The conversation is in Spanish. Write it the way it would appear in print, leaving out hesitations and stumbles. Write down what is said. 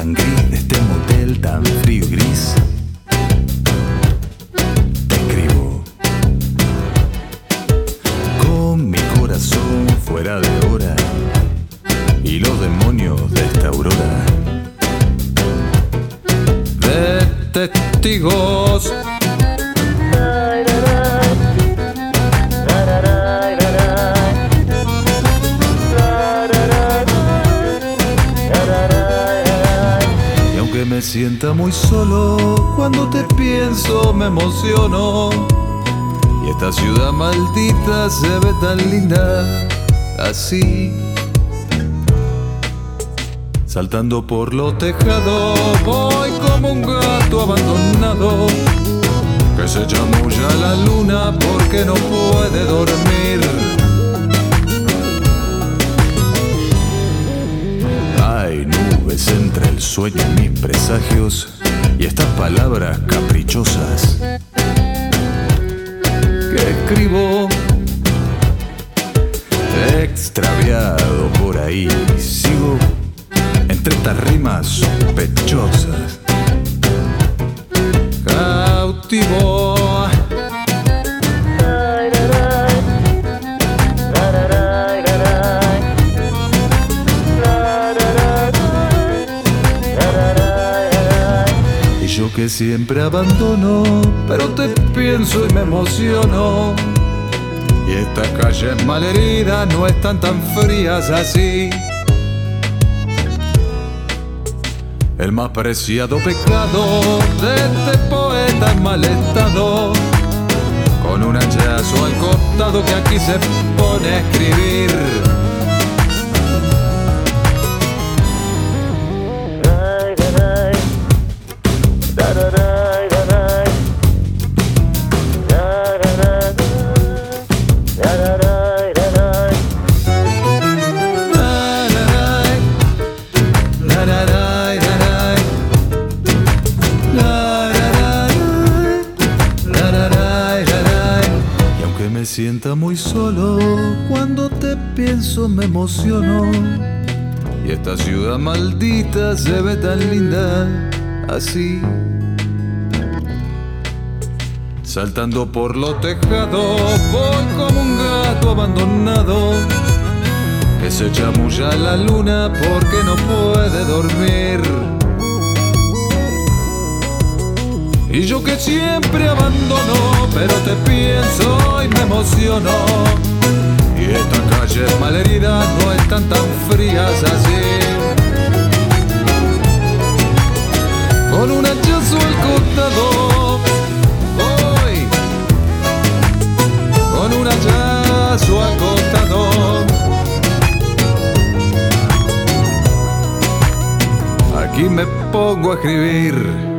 tan gris, de este motel tan frío y gris, te escribo con mi corazón fuera de hora y los demonios de esta aurora de testigos. Me sienta muy solo, cuando te pienso me emociono. Y esta ciudad maldita se ve tan linda así. Saltando por los tejados, voy como un gato abandonado que se chamulla la luna porque no puede dormir. Hay nubes entre el sueño y mis presagios y estas palabras caprichosas que escribo extraviado por ahí. Sigo entre estas rimas sospechosas, cautivo. Yo que siempre abandono, pero te pienso y me emociono. Y estas calles malheridas no están tan frías así. El más preciado pecado de este poeta en mal estado, con un hachazo al costado que aquí se pone a escribir. Me sienta muy solo, cuando te pienso me emociono. Y esta ciudad maldita se ve tan linda así. Saltando por los tejados, voy como un gato abandonado que se chamulla la luna porque no puede dormir. Y yo que siempre abandono, pero te pienso y me emociono. Y estas calles malheridas no están tan frías así. Con un hachazo al costado, voy con un hachazo al costado. Aquí me pongo a escribir.